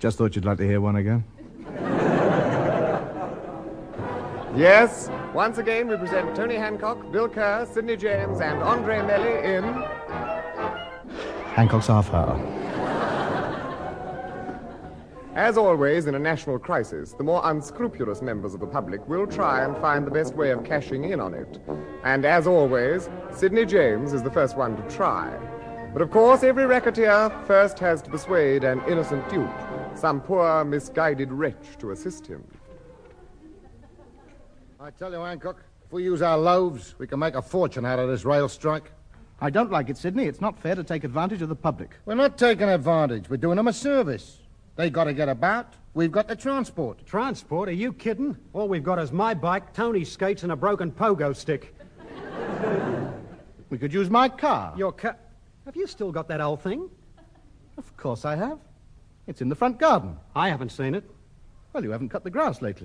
Just thought you'd like to hear one again. Yes, once again we present Tony Hancock, Bill Kerr, Sidney James, and Andre Melly in... Hancock's Half Hour. As always in a national crisis, the more unscrupulous members of the public will try and find the best way of cashing in on it. And as always, Sidney James is the first one to try. But of course, every racketeer first has to persuade an innocent dupe, some poor, misguided wretch to assist him. I tell you, Hancock, if we use our loaves, we can make a fortune out of this rail strike. I don't like it, Sidney. It's not fair to take advantage of the public. We're not taking advantage. We're doing them a service. They got to get about. We've got the transport. Transport? Are you kidding? All we've got is my bike, Tony's skates, and a broken pogo stick. We could use my car. Your car? Have you still got that old thing? Of course I have. It's in the front garden. I haven't seen it. Well, you haven't cut the grass lately.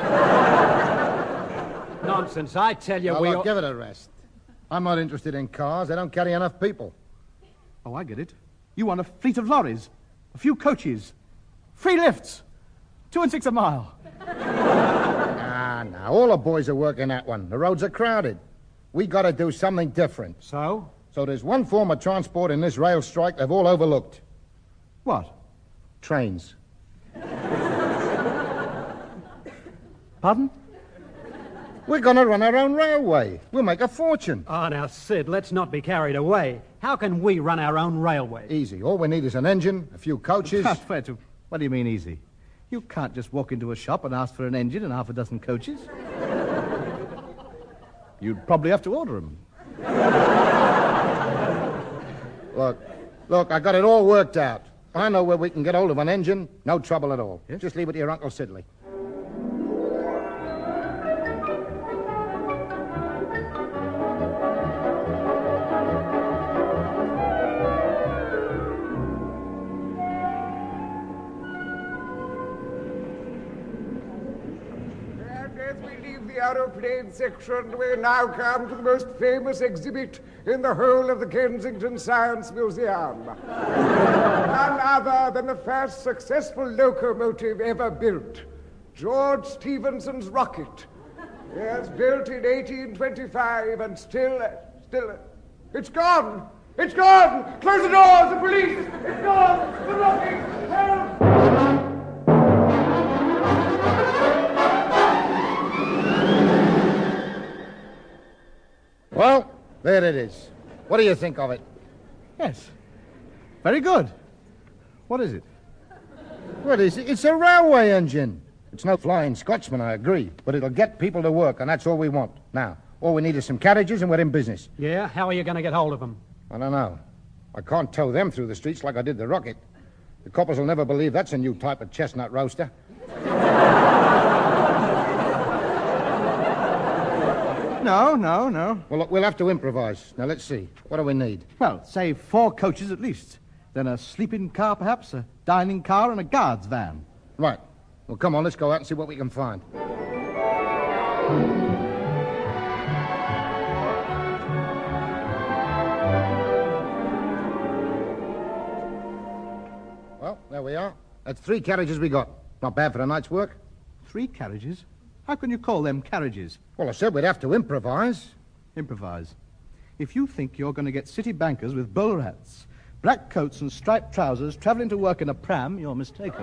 Nonsense. I tell you, Look, give it a rest. I'm not interested in cars. They don't carry enough people. Oh, I get it. You want a fleet of lorries, a few coaches, free lifts, 2 and 6 a mile. Nah. All the boys are working that one. The roads are crowded. We got to do something different. So? So there's one form of transport in this rail strike they've all overlooked. What? Trains. Pardon? We're going to run our own railway. We'll make a fortune. Oh, now, Sid, let's not be carried away. How can we run our own railway? Easy. All we need is an engine, a few coaches. What do you mean easy? You can't just walk into a shop and ask for an engine and half a dozen coaches. You'd probably have to order them. Look, I got it all worked out. I know where we can get hold of an engine. No trouble at all. Yes? Just leave it to your Uncle Sidley. Aeroplane section, we now come to the most famous exhibit in the whole of the Kensington Science Museum. None other than the first successful locomotive ever built, George Stephenson's rocket. Yes, built in 1825 and still, it's gone! It's gone! Close the doors, the police! It's gone! The rocket! Help! Well, there it is. What do you think of it? Yes. Very good. What is it? What is it? It's a railway engine. It's no Flying Scotsman, I agree, but it'll get people to work, and that's all we want. Now, all we need is some carriages, and we're in business. Yeah? How are you going to get hold of them? I don't know. I can't tow them through the streets like I did the rocket. The coppers will never believe that's a new type of chestnut roaster. No. Well, look, we'll have to improvise. Now, let's see. What do we need? Well, say 4 coaches at least. Then a sleeping car, perhaps, a dining car, and a guard's van. Right. Well, come on, let's go out and see what we can find. Well, there we are. That's 3 carriages we got. Not bad for a night's work. 3 carriages? How can you call them carriages? Well, I said we'd have to improvise. Improvise. If you think you're going to get city bankers with bowler hats, black coats and striped trousers traveling to work in a pram, you're mistaken.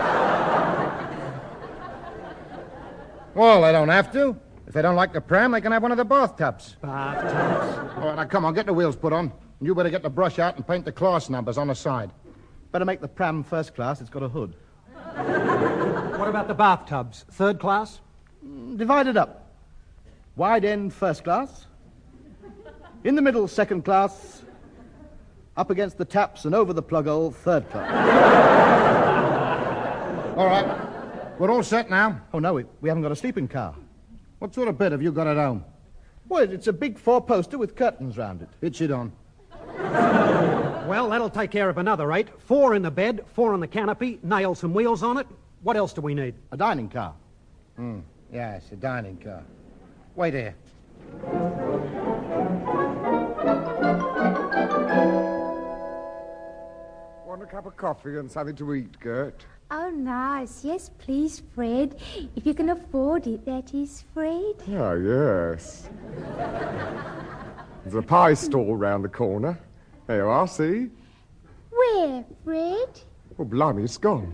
Well, they don't have to. If they don't like the pram, they can have one of the bathtubs. Bathtubs? All right, now come on, get the wheels put on. And you better get the brush out and paint the class numbers on the side. Better make the pram first class. It's got a hood. What about the bathtubs? 3rd class? Divided up. Wide end first class. In the middle 2nd class. Up against the taps and over the plug hole 3rd class. All right. We're all set now. Oh, no, we haven't got a sleeping car. What sort of bed have you got at home? Well, it's a big 4-poster with curtains round it. Hitch it on. Well, that'll take care of another 8. 4 in the bed, 4 on the canopy, nail some wheels on it. What else do we need? A dining car. Yes, a dining car. Wait here. Want a cup of coffee and something to eat, Gert? Oh, nice. Yes, please, Fred. If you can afford it, that is, Fred. Oh, yes. There's a pie stall round the corner. There you are, see? Where, Fred? Oh, blimey, it's gone.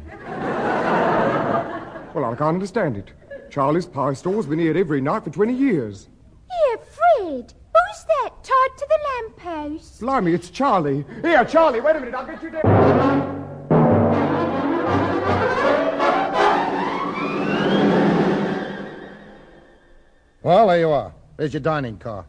Well, I can't understand it. Charlie's pie stall's been here every night for 20 years. Here, Fred. Who's that tied to the lamppost? Blimey, it's Charlie. Here, Charlie, wait a minute, I'll get you down. Well, there you are. There's your dining car.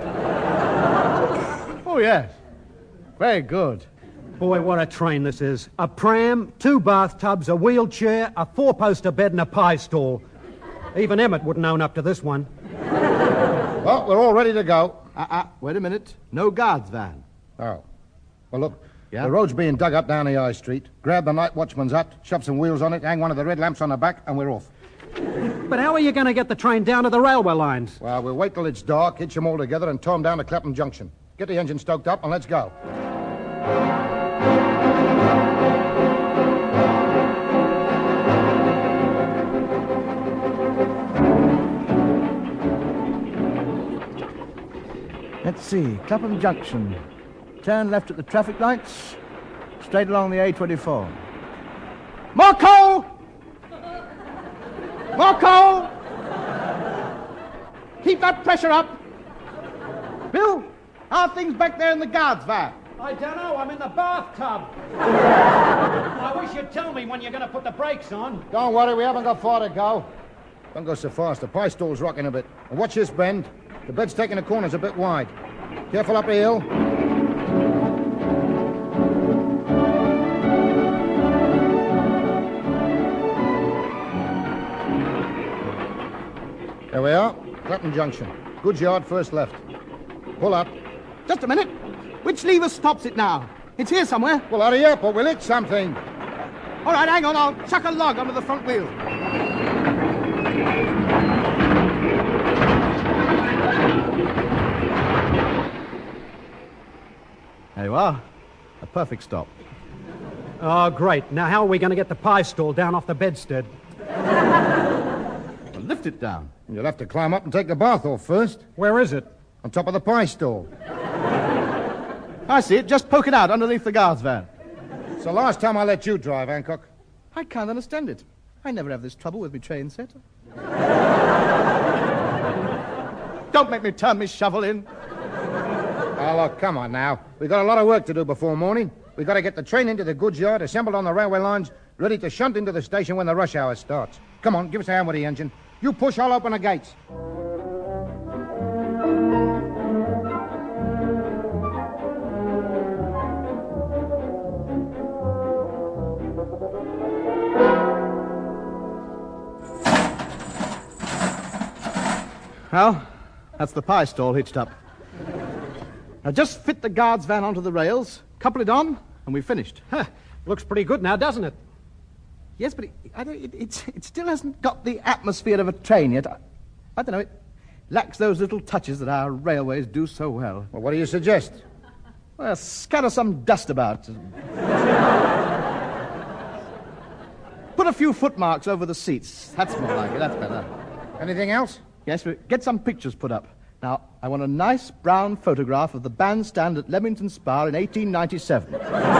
Oh, yes. Very good. Boy, what a train this is. A pram, 2 bathtubs, a wheelchair, a 4-poster bed and a pie stall. Even Emmett wouldn't own up to this one. Well, we're all ready to go. Wait a minute. No guards van. Oh. Well, look. Yeah? The road's being dug up down the high street. Grab the night watchman's hut, shove some wheels on it, hang one of the red lamps on the back, and we're off. But how are you going to get the train down to the railway lines? Well, we'll wait till it's dark, hitch them all together, and tow them down to Clapham Junction. Get the engine stoked up, and let's go. Let's see. Clapham Junction. Turn left at the traffic lights. Straight along the A24. More coal! More coal! Keep that pressure up. Bill, how are things back there in the guards' van? I don't know. I'm in the bathtub. I wish you'd tell me when you're going to put the brakes on. Don't worry, we haven't got far to go. Don't go so fast. The pie stall's rocking a bit. And watch this bend. The bed's taking the corners a bit wide. Careful up the hill. There we are. Clapham Junction. Goods Yard, first left. Pull up. Just a minute. Which lever stops it now? It's here somewhere. Well, hurry up or we'll hit something. All right, hang on. I'll chuck a log under the front wheel. There you are. A perfect stop. Oh, great. Now, how are we going to get the pie stall down off the bedstead? Well, lift it down. You'll have to climb up and take the bath off first. Where is it? On top of the pie stall. I see it. Just poke it out underneath the guard's van. It's the last time I let you drive, Hancock. I can't understand it. I never have this trouble with my train set. Don't make me turn me shovel in. Oh, look, come on now. We've got a lot of work to do before morning. We've got to get the train into the goods yard, assembled on the railway lines, ready to shunt into the station when the rush hour starts. Come on, give us a hand with the engine. You push, I'll open the gates. Well, that's the pie stall hitched up. Now just fit the guard's van onto the rails, couple it on, and we've finished. Huh. Looks pretty good now, doesn't it? Yes, but it still hasn't got the atmosphere of a train yet. I don't know, it lacks those little touches that our railways do so well. Well, what do you suggest? Well, scatter some dust about. Put a few footmarks over the seats. That's more like it, that's better. Anything else? Yes, get some pictures put up. Now, I want a nice brown photograph of the bandstand at Leamington Spa in 1897.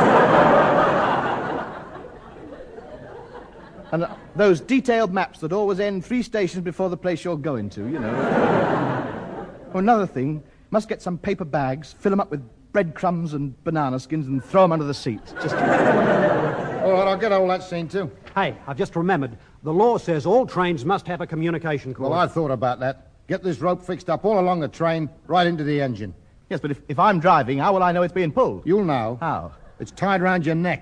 And those detailed maps that always end 3 stations before the place you're going to, you know. Oh, another thing, must get some paper bags, fill them up with breadcrumbs and banana skins and throw them under the seats. Just... All right, I'll get all that scene too. Hey, I've just remembered. The law says all trains must have a communication cord. Well, I've thought about that. Get this rope fixed up all along the train, right into the engine. Yes, but if I'm driving, how will I know it's being pulled? You'll know. How? It's tied round your neck.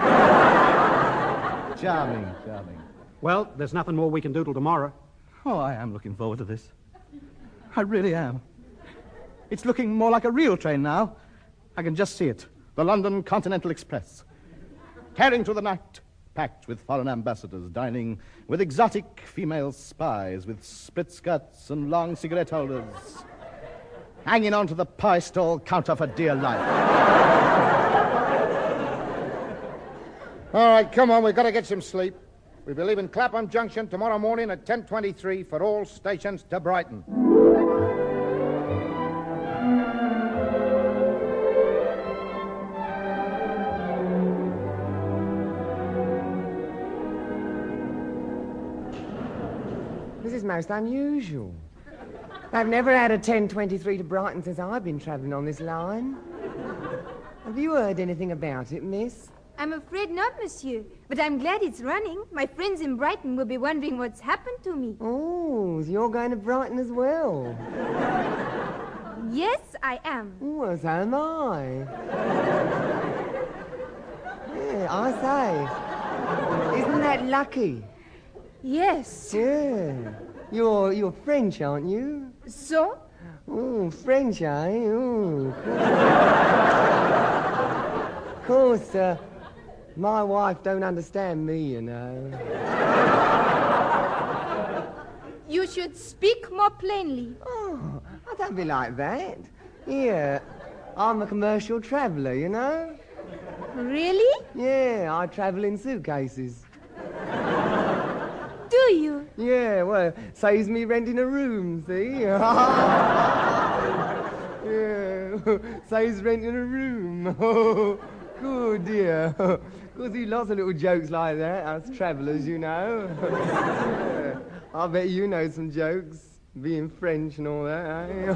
Charming, charming. Well, there's nothing more we can do till tomorrow. Oh, I am looking forward to this. I really am. It's looking more like a real train now. I can just see it. The London Continental Express. Tearing through the night, packed with foreign ambassadors, dining with exotic female spies, with split skirts and long cigarette holders, hanging on to the pie stall counter for dear life. All right, come on. We've got to get some sleep. We'll be leaving Clapham Junction tomorrow morning at 10:23 for all stations to Brighton. This is most unusual. I've never had a 10:23 to Brighton since I've been travelling on this line. Have you heard anything about it, miss? I'm afraid not, monsieur. But I'm glad it's running. My friends in Brighton will be wondering what's happened to me. Oh, so you're going to Brighton as well? Yes, I am. Well, so am I. Yeah, I say. Isn't that lucky? Yes. Yeah. You're French, aren't you? So? Oh, French, eh? Oh, of course, my wife don't understand me, you know. You should speak more plainly. Oh, I don't be like that. Yeah, I'm a commercial traveller, you know. Really? Yeah, I travel in suitcases. Do you? Yeah, well, saves me renting a room, see? Yeah, saves renting a room. Oh, good dear. Because he lots of little jokes like that, us travellers, you know. Yeah, I bet you know some jokes, being French and all that, eh?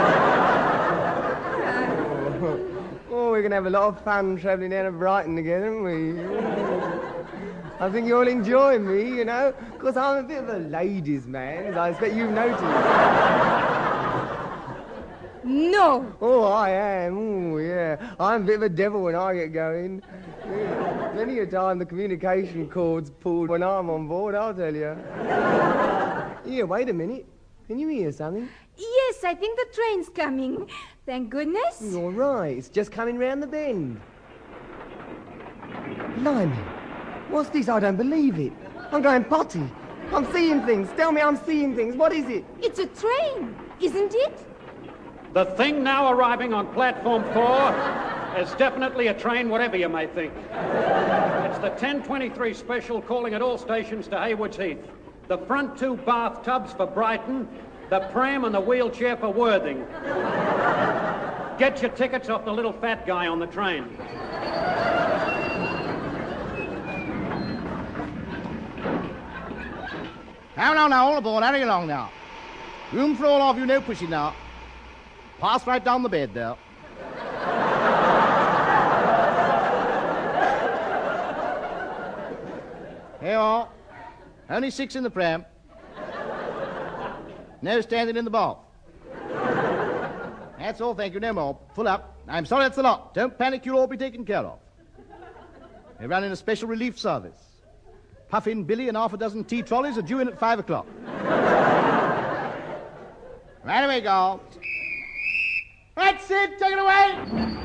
Oh, we're going to have a lot of fun travelling down to Brighton together, aren't we? I think you'll enjoy me, you know, because I'm a bit of a ladies' man, as I expect you've noticed. No. Oh, I am. Oh, yeah. I'm a bit of a devil when I get going. Yeah. Many a time the communication cord's pulled when I'm on board, I'll tell you. Here, wait a minute. Can you hear something? Yes, I think the train's coming. Thank goodness. You're right. It's just coming round the bend. Blimey. What's this? I don't believe it. I'm going potty. I'm seeing things. Tell me I'm seeing things. What is it? It's a train, isn't it? The thing now arriving on platform 4 is definitely a train, whatever you may think. It's the 10:23 special calling at all stations to Haywards Heath. The front 2 bathtubs for Brighton, the pram and the wheelchair for Worthing. Get your tickets off the little fat guy on the train. Now, all aboard, hurry along now. Room for all of you, no pushing now. Pass right down the bed there. Here you are. Only 6 in the pram. No standing in the bath. That's all, thank you, no more. Full up. I'm sorry, that's a lot. Don't panic, you'll all be taken care of. We're running a special relief service. Puffin Billy and half a dozen tea trolleys are due in at 5 o'clock. Right away, girl. That's it, take it away!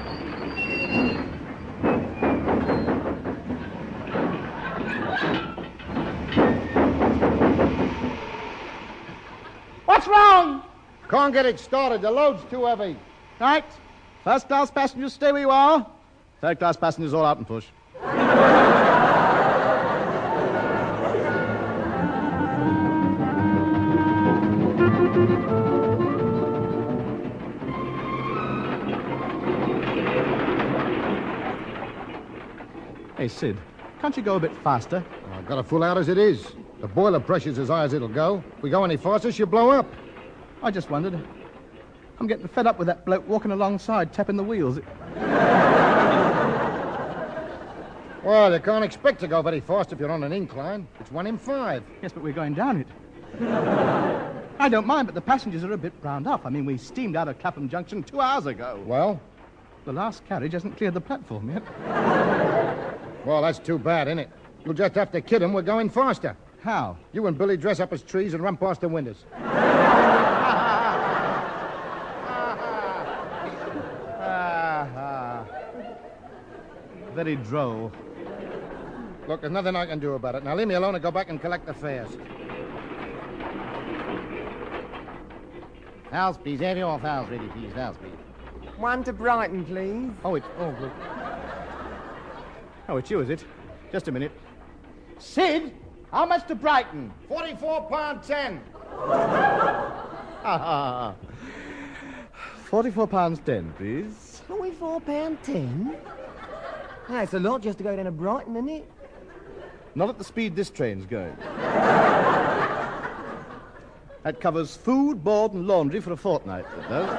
What's wrong? Can't get it started. The load's too heavy. Right. First class passengers, stay where you are. Third class passengers, all out and push. Hey, Sid, can't you go a bit faster? I've got to full out as it is. The boiler pressure's as high as it'll go. If we go any faster, she'll blow up. I just wondered. I'm getting fed up with that bloke walking alongside, tapping the wheels. Well, you can't expect to go very fast if you're on an incline. It's 1 in 5. Yes, but we're going down it. I don't mind, but the passengers are a bit browned up. I mean, we steamed out of Clapham Junction 2 hours ago. Well? The last carriage hasn't cleared the platform yet. Well, that's too bad, isn't it? You'll just have to kid him we're going faster. How? You and Billy dress up as trees and run past the windows. Very droll. Look, there's nothing I can do about it. Now leave me alone and go back and collect the fares. Fowls, please. Have your fowls ready, please. Fowls, please. 1 to Brighton, please. Oh, it's... Oh, look. Oh, it's you, is it? Just a minute. Sid, how much to Brighton? £44.10. £44.10, please. £44.10? That's a lot just to go down to Brighton, isn't it? Not at the speed this train's going. That covers food, board, and laundry for a fortnight, that does.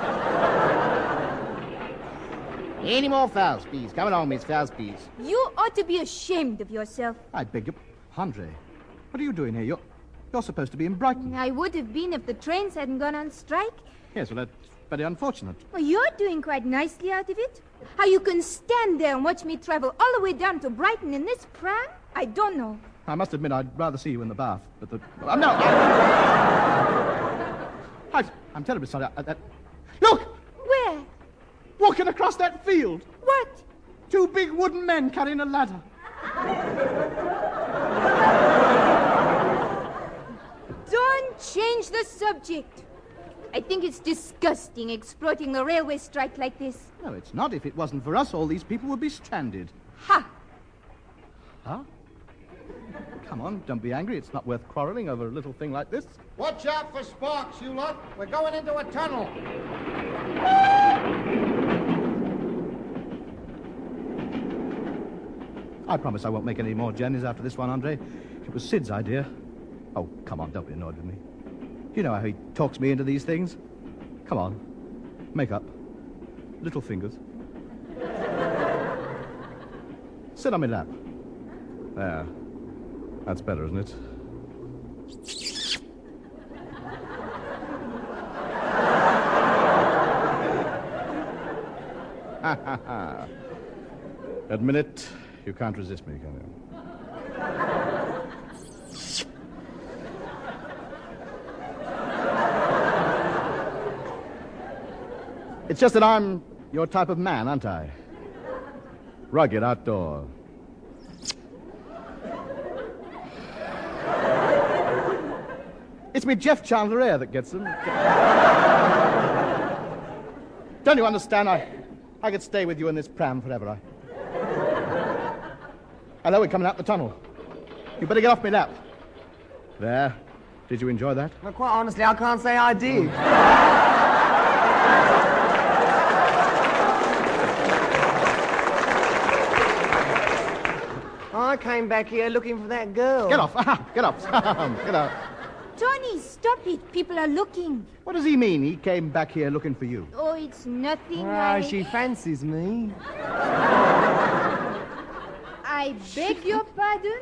Any more fowls, please? Come along, Miss Fowls, please. You ought to be ashamed of yourself. I beg your... Andre, what are you doing here? You're supposed to be in Brighton. I would have been if the trains hadn't gone on strike. Yes, well, that's very unfortunate. Well, you're doing quite nicely out of it. How you can stand there and watch me travel all the way down to Brighton in this pram, I don't know. I must admit, I'd rather see you in the bath. But the... I'm terribly sorry. Look! Where? Walking across that field. What? 2 big wooden men carrying a ladder. Don't change the subject. I think it's disgusting exploiting the railway strike like this. No, it's not. If it wasn't for us, all these people would be stranded. Ha! Huh? Come on, don't be angry. It's not worth quarreling over a little thing like this. Watch out for sparks, you lot. We're going into a tunnel. I promise I won't make any more journeys after this one, Andre. It was Sid's idea. Oh, come on, don't be annoyed with me. You know how he talks me into these things? Come on, make up. Little fingers. Sit on my lap. There. That's better, isn't it? Ha ha ha. Admit it, you can't resist me, can you? It's just that I'm your type of man, aren't I? Rugged outdoor. It's me Jeff Chandler air that gets them. Don't you understand? I could stay with you in this pram forever. I know we're coming out the tunnel. You better get off me lap. There. Did you enjoy that? Well, quite honestly, I can't say I did. I came back here looking for that girl. Get off. Get off. Get out. Tony, stop it. People are looking. What does he mean? He came back here looking for you. Oh, it's nothing. She fancies me. I beg your pardon?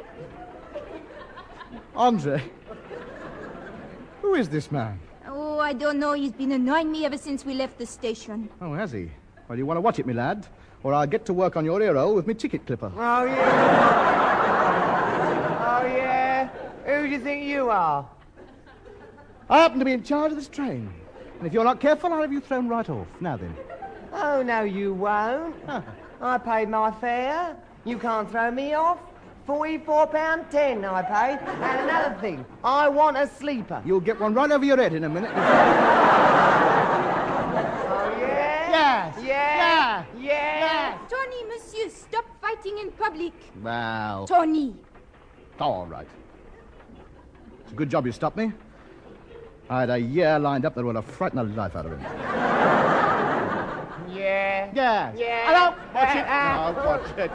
Andre, who is this man? Oh, I don't know. He's been annoying me ever since we left the station. Oh, has he? Well, you want to watch it, me lad, or I'll get to work on your ear hole with me ticket clipper. Oh, yeah. Oh, yeah? Who do you think you are? I happen to be in charge of this train. And if you're not careful, I'll have you thrown right off. Now then. Oh, no, you won't. I paid my fare. You can't throw me off. £44.10 I paid. And another thing, I want a sleeper. You'll get one right over your head in a minute. Oh, yeah? Yes. Yeah. Yeah. Tony, monsieur, stop fighting in public. Well. Tony. All right. It's a good job you stopped me. I had a year lined up that would have frightened the life out of him. Yeah. Yeah. Yeah. Hello. Watch it. Watch it.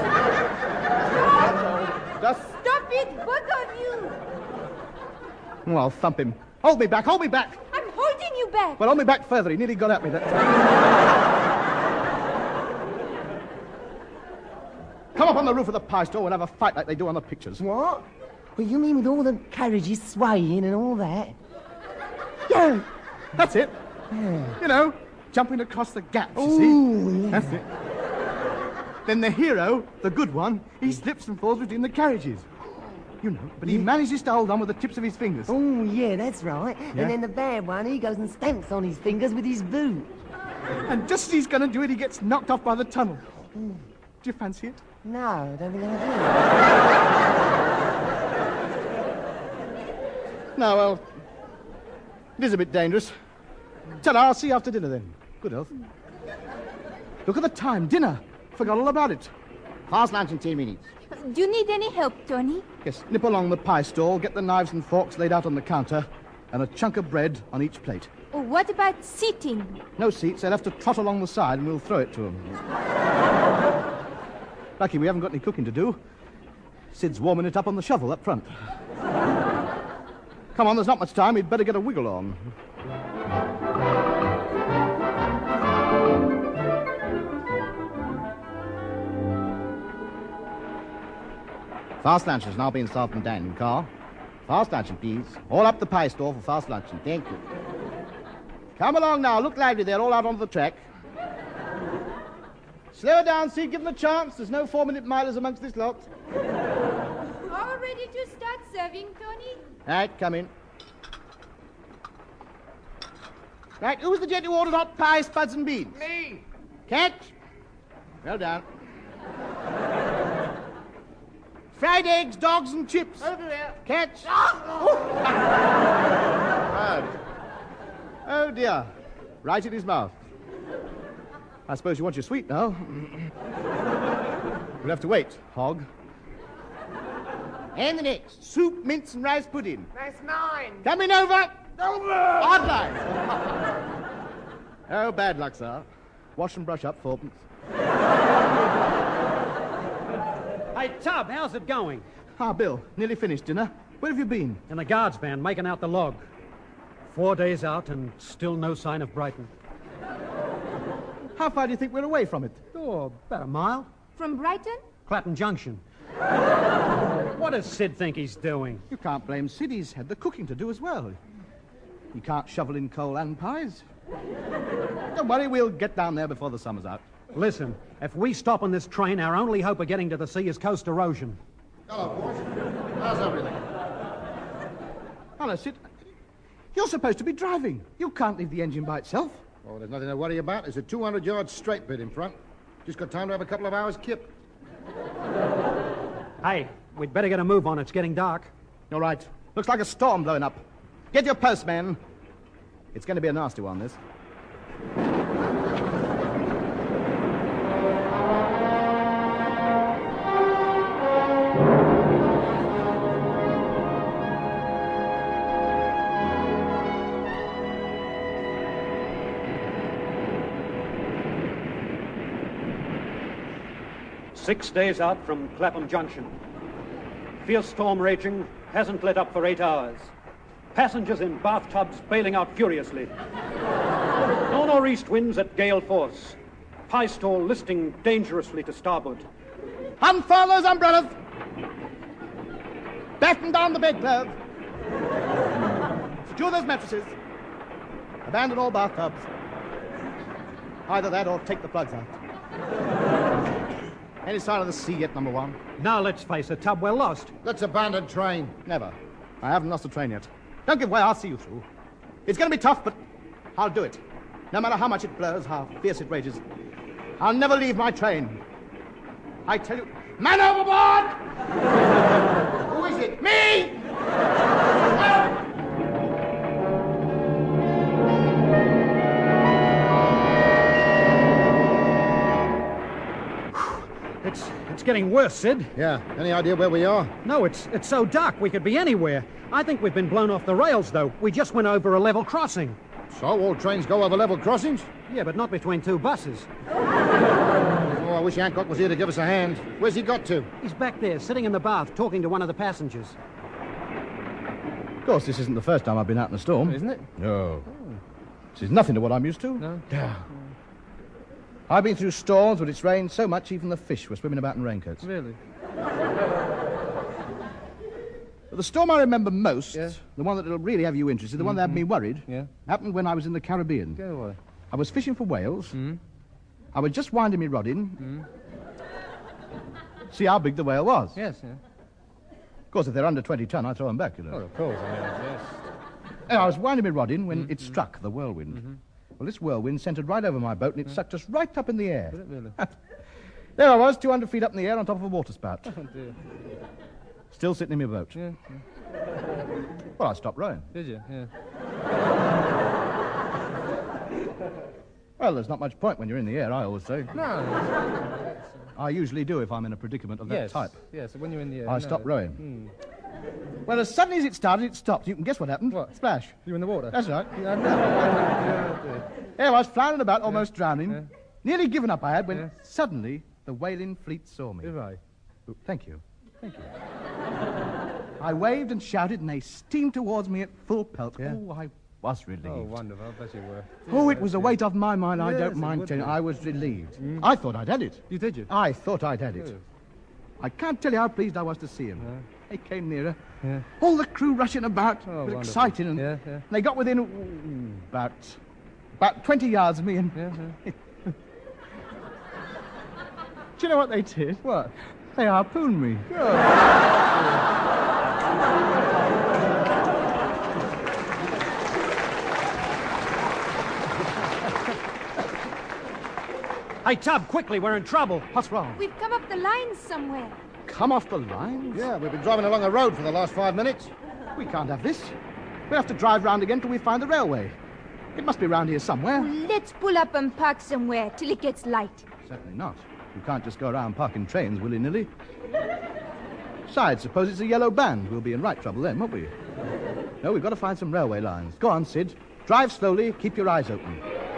Just... Stop it, both of you. Oh, I'll thump him. Hold me back. Hold me back. I'm holding you back. Well, hold me back further. He nearly got at me that time. Come up on the roof of the pie store. We'll have a fight like they do on the pictures. What? Well, you mean with all the carriages swaying and all that? Yeah, that's it. Yeah. You know, jumping across the gaps, you see? Yeah. That's it. Then the hero, the good one, he slips and falls between the carriages. You know, but he manages to hold on with the tips of his fingers. Oh, yeah, that's right. Yeah. And then the bad one, he goes and stamps on his fingers with his boot. And just as he's going to do it, he gets knocked off by the tunnel. Do you fancy it? No, I don't think I do. No, well, it is a bit dangerous. Tell her I'll see you after dinner then. Good health. Look at the time. Dinner. Forgot all about it. Fast lunch in 10 minutes. Do you need any help, Tony? Yes, nip along the pie stall, get the knives and forks laid out on the counter, and a chunk of bread on each plate. Oh, what about seating? No seats, they'll have to trot along the side and we'll throw it to them. Lucky we haven't got any cooking to do. Sid's warming it up on the shovel up front. Come on, there's not much time. We'd better get a wiggle on. Fast lunch has now been served and dining car. Fast luncheon, please. All up the pie store for fast luncheon. Thank you. Come along now. Look lively. They're all out onto the track. Slow her down, Sid. Give them a chance. There's no 4-minute milers amongst this lot. All ready to start serving, Tony? Right, come in. Right, who was the gent who ordered hot pie, spuds and beans? Me. Catch. Well done. Fried eggs, dogs and chips. Over there. Catch. Oh, dear. Right in his mouth. I suppose you want your sweet now. We'll have to wait, Hog. And the next, soup, mince and rice pudding. That's mine. Coming over. Hard line. Oh, bad luck, sir. Wash and brush up, fourpence. Hey, Tub, how's it going? Bill, nearly finished dinner. Where have you been? In the guards van, making out the log. 4 days out and still no sign of Brighton. How far do you think we're away from it? Oh, about a mile. From Brighton? Clapham Junction. What does Sid think he's doing? You can't blame Sid. He's had the cooking to do as well. He can't shovel in coal and pies. Don't worry, we'll get down there before the summer's out. Listen, if we stop on this train, our only hope of getting to the sea is coast erosion. Hello, boys. How's everything? Hello, Sid. You're supposed to be driving. You can't leave the engine by itself. Oh, there's nothing to worry about. There's a 200-yard straight bit in front. Just got time to have a couple of hours kip. Hey, we'd better get a move on. It's getting dark. All right. Looks like a storm blowing up. Get your post, man. It's going to be a nasty one, this. Six days out from Clapham Junction. Fierce storm raging, hasn't let up for 8 hours. Passengers in bathtubs bailing out furiously. No nor'east winds at gale force. Pie stall listing dangerously to starboard. Unfurl those umbrellas! Batten down the bedclothes! Secure those mattresses! Abandon all bathtubs. Either that or take the plugs out. Any sign of the sea yet, number one? Now let's face it, Tub, we're lost. Let's abandon train. Never. I haven't lost a train yet. Don't give way, I'll see you through. It's going to be tough, but I'll do it. No matter how much it blows, how fierce it rages. I'll never leave my train. I tell you, man overboard! Who is it? Me! It's getting worse, Sid. Yeah. Any idea where we are? No, it's so dark we could be anywhere. I think we've been blown off the rails, though. We just went over a level crossing. So all trains go over level crossings? Yeah, but not between two buses. Oh, I wish Hancock was here to give us a hand. Where's he got to? He's back there, sitting in the bath, talking to one of the passengers. Of course, this isn't the first time I've been out in a storm. Isn't it? No. This is nothing to what I'm used to. No? Yeah. I've been through storms when it's rained so much even the fish were swimming about in raincoats. Really? But the storm I remember most, Yeah. the one that'll really have you interested, the one that had me worried, Yeah. happened when I was in the Caribbean. Go away. I was fishing for whales. I was just winding me rod in. See how big the whale was. Yes, yeah. Of course, if they're under 20 ton, I throw them back, you know. Well, of course, I mean, yes. And I was winding me rod in when it struck the whirlwind. Well, this whirlwind centred right over my boat and it sucked us right up in the air. Did it really? There I was, 200 feet up in the air on top of a water spout. Oh, dear. Still sitting in my boat. Yeah. Well, I stopped rowing. Did you? Yeah. Well, there's not much point when you're in the air, I always say. No. I usually do if I'm in a predicament of that type. Yes, when you're in the air. I stopped rowing. Well, as suddenly as it started, it stopped. You can guess what happened? What? Splash. You're in the water? That's right. There I was floundering about, almost drowning. Yeah. Nearly given up I had when suddenly the whaling fleet saw me. Right. Oh, thank you. Thank you. I waved and shouted, and they steamed towards me at full pelt. Yeah. Oh, I was relieved. Oh, wonderful. I bet you were. Oh, it was a weight off my mind. I Yes, don't it mind would telling you. be. I was relieved. I thought I'd had it. You did you? I thought I'd had it. Good. I can't tell you how pleased I was to see him. They came nearer. Yeah. All the crew rushing about, Oh, were wonderful. excited, and Yeah. they got within about 20 yards of me, and Yeah. do you know what they did? What? They harpooned me. Hey, Tub, quickly, we're in trouble. What's wrong? We've come up the line somewhere. Come off the line? Yeah, we've been driving along the road for the last 5 minutes. We can't have this. We'll have to drive round again till we find the railway. It must be round here somewhere. Let's pull up and park somewhere till it gets light. Certainly not. You can't just go around parking trains willy-nilly. Besides, suppose it's a yellow band. We'll be in right trouble then, won't we? No, we've got to find some railway lines. Go on, Sid. Drive slowly. Keep your eyes open.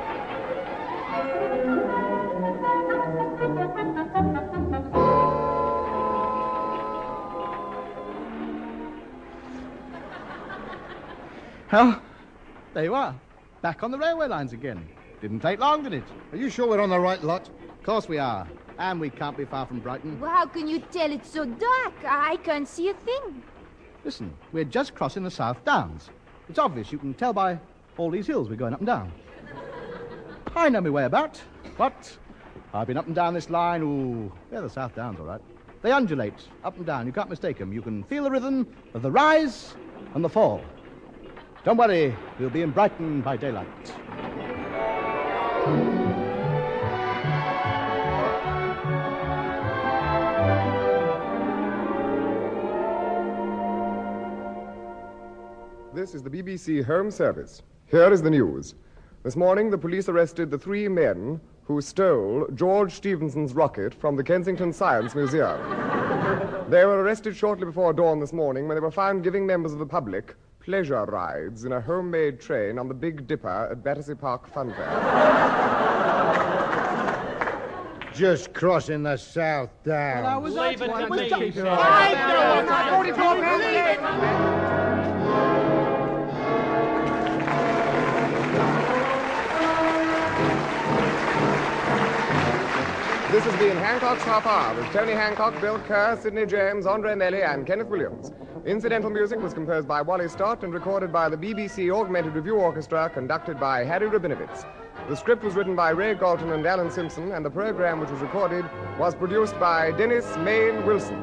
Well, there you are. Back on the railway lines again. Didn't take long, did it? Are you sure we're on the right lot? Of course we are. And we can't be far from Brighton. Well, how can you tell it's so dark? I can't see a thing. Listen, we're just crossing the South Downs. It's obvious. You can tell by all these hills we're going up and down. I know my way about. But I've been up and down this line. Ooh, they're the South Downs, all right. They undulate up and down. You can't mistake them. You can feel the rhythm of the rise and the fall. Don't worry. We'll be in Brighton by daylight. This is the BBC Home Service. Here is the news. This morning, the police arrested the 3 men who stole George Stephenson's rocket from the Kensington Science Museum. They were arrested shortly before dawn this morning when they were found giving members of the public pleasure rides in a homemade train on the Big Dipper at Battersea Park Fun Fair. Just crossing the South Downs. Leave it to me. This has been Hancock's Half Hour with Tony Hancock, Bill Kerr, Sidney James, Andre Melly, and Kenneth Williams. Incidental music was composed by Wally Stott and recorded by the BBC Augmented Review Orchestra, conducted by Harry Rabinowitz. The script was written by Ray Galton and Alan Simpson, and the program, which was recorded, was produced by Dennis Main Wilson.